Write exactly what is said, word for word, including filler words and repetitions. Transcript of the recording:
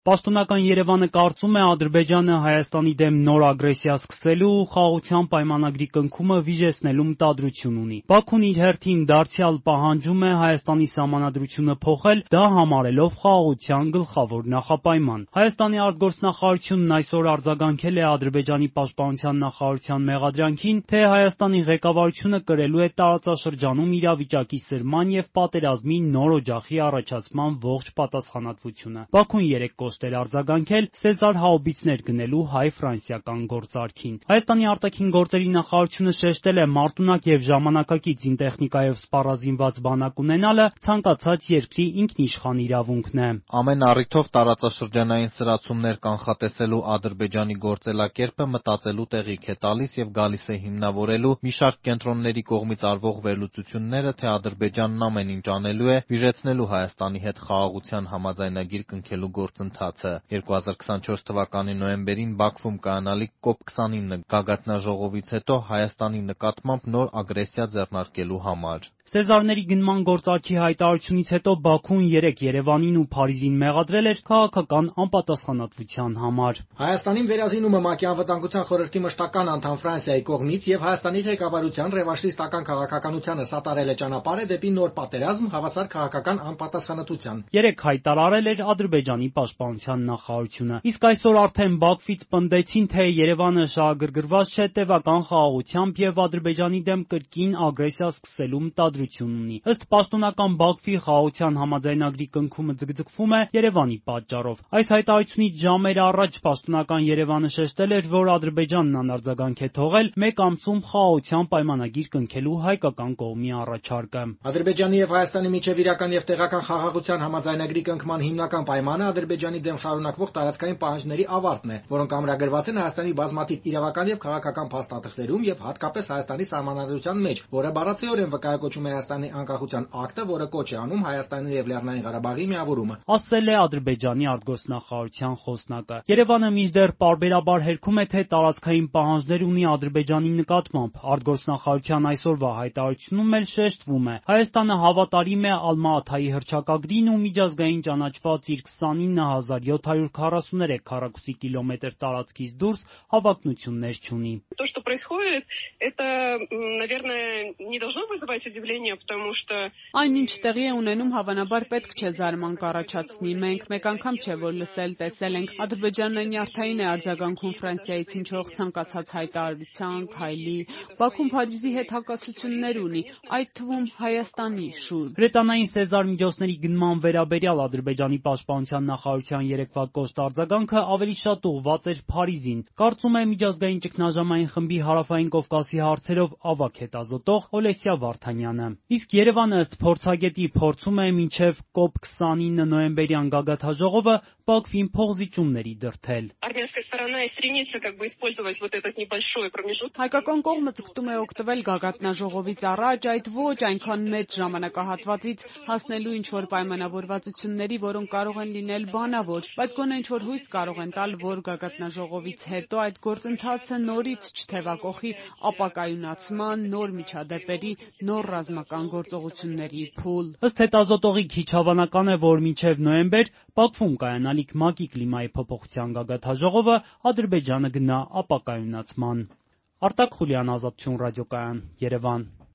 Պաշտոնական Երևանը կարծում է Ադրբեջանը Հայաստանի դեմ նոր ագրեսիա սկսելու ու խաղաղության պայմանագրի կնքումը վիժեցնելու մտադրություն ունի։ Բաքուն իր հերթին դարձյալ պահանջում է Հայաստանի սահմանադրությունը փոխել, դա համարելով խաղաղության գլխավոր նախապայման։ Հայաստանի արտգործնախարարությունն այսօր արձագանքել է Ադրբեջանի պաշտպանության նախարարության մեղադրանքին, թե Հայաստանի ղեկավարությունը կրելու է տարածաշրջանում իրավիճակի սրման եւ պատերազմի նոր օջախի առաջացման ողջ պատասխանատվությունը։ Բաքուն երեկ կոչել արձագանքել Սեզար հաուբիցներ գնելու հայ-ֆրանսիական գործարքին։ Հայաստանի արտաքին գործերի նախարարությունը շեշտել է մարտունակ եւ ժամանակակից զինտեխնիկայով սպառազինված բանակ ունենալը ցանկացած երկրի ինքնիշխան իրավունքն է։ Ամեն առիթով տարածաշրջանային սրացումներ կանխատեսելու Ադրբեջանի գործելակերպը մտածելու տեղիք է տալիս եւ գալիս է հիմնավորելու մի շարք կենտրոնների կողմից արվող վերլուծությունները, թե Ադրբեջանն ամեն ինչ անելու է վիժեցնելու Հայաստանի հետ խաղաղության համաձայնագիր կնքելու գործընթացը։ երկու հազար քսանչորս թվականի նոյեմբերին Բաքվում կայանալիք կոպ քսանինը գագաթնաժողովից հետո Հայաստանի նկատմամբ նոր ագրեսիա ձեռնարկելու համար։ Սեզարների գնման գործարքի հայտարարությունից հետո Բաքուն երեկ Երևանին ու Փարիզին մեղադրել էր քաղաքական անպատասխանատվության համար։ Հայաստանին վերազինումը ՄԱԿ-ի անվտանգության խորհրդի մշտական անդամ Ֆրանսիայի կողմից եւ Հայաստանի ղեկավարության ռևանշիստական քաղաքականությանը սատարել է ճանապարհը դեպի նոր պատերազմ հավասար քաղաքական անպատասխանատվության։ Երեկ հայտարարել էր Ադրբեջանի պաշտպանության նախարարությունը։ Իսկ այսօր արդեն Բաքվից պնդեցին, թե Երևանը շահագրգռված չէ տևական խաղաղությամբ եւ Ադրբեջանի դեմ կրկին ագրեսիա սկսելու մտադրություն ունի։ Ըստ պաշտոնական Բաքվի խաղաղության համաձայնագրի կնքումը ձգձգվում է Երևանի պատճառով։ Այս հայտարարությունից ժամեր առաջ պաշտոնական Երևանը շեշտել էր, որ Ադրբեջանն անարձագանք է թողել մեկ ամսում խաղաղության պայմանագիր կնքելու հայկական կողմի առաջարկը։ Ադրբեջանի եւ Հայաստանի միջև իրական եւ տեղական խաղաղության համաձայնագրի կնքման հիմնական պայմանը Ադրբեջանի դեմ շարունակվող տարածքային պահանջների ավարտն է, որոնք ամրագրված են Հայաստանի բազմաթիվ իրավական եւ քաղաքական փաստաթղթերում եւ հատկապես Հայաստանի սահմանադրության մեջ, որը բառացիորեն վկայակոչում է Հայաստանի անկախության ակտը, որը կոչ է անում Հայաստանի եւ Լեռնային Ղարաբաղի միավորումը, ասել է Ադրբեջանի արտգործնախարարության խոսնակը։ Երևանը մինչդեռ պարբերաբար հերքում է, թե տարածքային պահանջներ ունի Ադրբեջանի նկատմամբ։ Արտգործնախարարության այսօրվա հայտարարությունում էլ շեշտվում է. Հայաստանը հավատարիմ է Ալմա-Աթայի հռչակագրին ու միջազգային ճանաչված իր քսանինը հազար յոթ հարյուր քառասուներեք քառակուսի կիլոմետր տարածքից դուրս հավակնություններ չունի։ То, что происходит, это, наверное, не должно вызывать удивление, потому что Այն ինչ տեղի է ունենում, հավանաբար պետք չէ զարման կառաջացնի։ Մենք մեկ անգամ չէ որ լսել, տեսել ենք Ադրբեջանը նյարդային է արձագանքում Ֆրանսիայից հնչող ցանկացած հայտարարության, քայլի։ Բաքուն Փարիզի հետ հակասություններ ունի, այդ թվում Հայաստանի շուրջ։ Բրետանային Սեզար միջոցների գնման վերաբերյալ Ադրբեջանի պաշտպանության նախարարության երեկվա կոշտ արձագանքը ավելի շատ ուղղված էր Փարիզին։ Կարծում է միջազգային ճգնաժամային խմբի հարավային Կովկասի հարցերով ավագ հետազոտող Օլեսիա Վարդանյանը։ Իսկ Երևանը ըստ փորձագետի փորձում է մինչև կոպ քսանինը նոյեմբերյան գագաթնաժողովը Բաքվին փողզիջումների դրդել։ армянская сторона и стремится как бы использовать вот этот небольшой промежуток. Հայկական կողմը ձգտում է օգտվել գագաթնաժողովից առաջ այդ ոչ այնքան մեծ ժամանակահատվածից հասնելու ինչ-որ պայմանավորվածությունների, որոնք կարող են լինել բանավոր, բայց գոնե ինչ-որ հույս կարող են տալ, որ գագաթնաժողովից հետո այդ գործընթացը նորից չթևակողի ապակայունացման, նոր միջադեպերի, նոր ռազմական գործողությունների փուլ։ Ըստ հետազոտողի քիչ հավանական է, որ մինչև նոյեմբեր Բաքվում կայանալիք ՄԱԿ-ի կլիմայի փոփոխության գագաթնաժողովը Ադրբեջանը գնա ապակայունացման։ Արտակ Խուլյան, Ազատություն ռադիոկայան, Երևան։